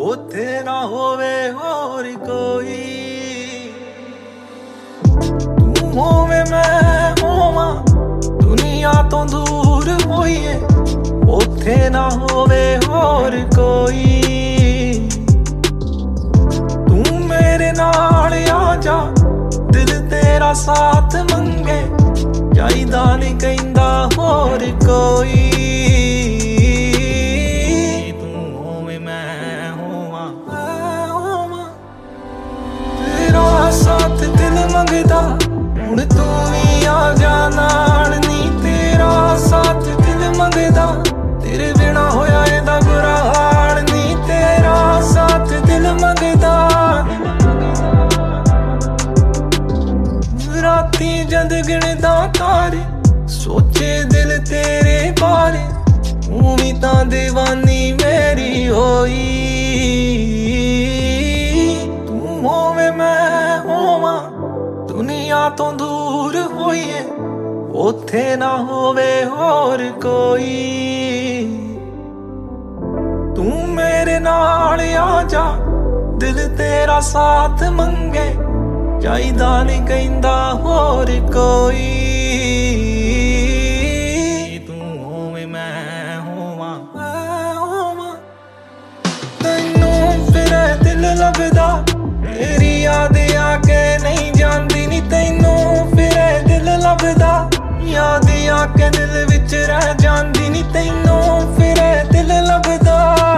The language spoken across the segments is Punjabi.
ਉੱਥੇ ਨਾ ਹੋਵੇ ਹੋਰ ਕੋਈ। ਤੂੰ ਹੋਵੇਂ ਮੈਂ ਹੋਵਾਂ, ਦੁਨੀਆ ਤੋਂ ਦੂਰ ਹੋਈਏ, ਉੱਥੇ ਨਾ ਹੋਵੇ ਹੋਰ ਕੋਈ। ਤੂੰ ਮੇਰੇ ਨਾਲ ਆ ਜਾ, ਦਿਲ ਤੇਰਾ ਸਾਥ ਮੰਗੇ, ਚਾਹੀਦਾ ਨਹੀਂ ਕਹਿੰਦਾ ਹੋਰ ਕੋਈ। ਤੂੰ ਹੋਵੇਂ ਮੈਂ ਹੋਵਾਂ, ਤੇਰਾ ਸਾਥ ਦਿਲ ਮੰਗਦਾ, ਹੁਣ ਤੂੰ ਵੀ ਆ ਜਾ ਨਾਲ ਨੀ। ਤੇਰਾ ਸਾਥ ਦਿਲ ਮੰਗਦਾ, ਤੇਰੇ ਬਿਨਾ ਹੋਇਆ ਇਹਦਾ ਬੁਰਾ ਹਾਲ ਨੀ। ਤੇਰਾ ਸਾਥ ਦਿਲ ਮੰਗਦਾ। ਰਾਤੀ ਜਦ ਗਿਣਦਾ ਤਾਰੇ, ਸੋਚੇ ਦਿਲ ਤੇਰੇ ਬਾਰੇ, ਤੂੰ ਵੀ ਤਾਂ ਦੀਵਾਨੀ ਮੇਰੀ ਹੋਈ। ਤੂੰ ਹੋਵੇਂ ਮੈਂ ਹੋਵਾਂ, ਦੁਨੀਆ ਤੋਂ ਦੂਰ ਹੋਈਏ, ਉੱਥੇ ਨਾ ਹੋਵੇ ਹੋਰ ਕੋਈ। ਤੂੰ ਮੇਰੇ ਨਾਲ ਆ ਜਾ, ਦਿਲ ਤੇਰਾ ਸਾਥ ਮੰਗੇ, ਚਾਹੀਦਾ ਨਹੀਂ ਕਹਿੰਦਾ ਹੋਰ ਕੋਈ। ਤੂੰ ਹੋਵੇਂ ਮੈਂ ਹੋਵਾਂ, ਤੈਨੂੰ ਫਿਰੇ ਦਿਲ ਲੱਭਦਾ, ਤੇਰੀ ਯਾਦ ਆ ਕੇ ਨਹੀਂ ਜਾਂਦੀ ਨੀ। ਤੈਨੂੰ ਫਿਰੇ ਦਿਲ ਲੱਭਦਾ, ਯਾਦ ਆ ਕੇ ਦਿਲ ਵਿੱਚ ਰਹਿ ਜਾਂਦੀ ਨੀ। ਤੈਨੂੰ ਫਿਰੇ ਦਿਲ ਲੱਭਦਾ,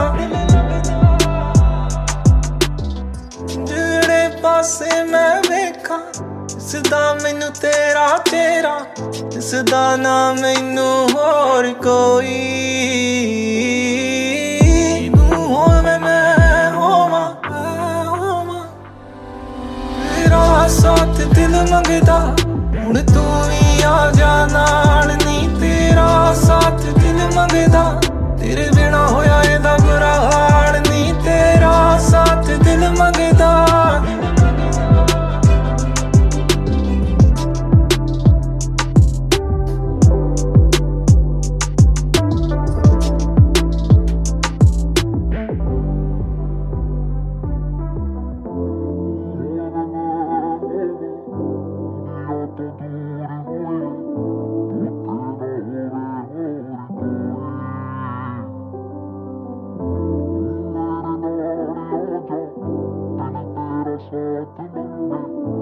ਜਿਹੜੇ ਪਾਸੇ ਮੈਂ ਵੇਖਾਂ, ਦਿਸਦਾ ਮੈਨੂੰ ਤੇਰਾ ਚਿਹਰਾ, ਦਿਸਦਾ ਨਾ ਮੈਨੂੰ ਹੋਰ ਕੋਈ। ਤੂੰ ਹੋਵੇਂ ਮੈਂ ਹੋਵਾਂ, ਤੇਰਾ ਸਾਥ ਦਿਲ ਮੰਗਦਾ, ਹੁਣ ਤੂੰ ਵੀ ਆ ਜਾ ਨਾਲ ਨੀ। ਤੇਰਾ ਸਾਥ ਦਿਲ ਮੰਗਦਾ, ਤੇਰੇ ਬਿਨਾ ਹੋਇਆ ਇਹਦਾ ਬੁਰਾ ਹਾਲ ਨੀ। ਤੇਰਾ ਸਾਥ ਦਿਲ ਮੰਗਦਾ। Saat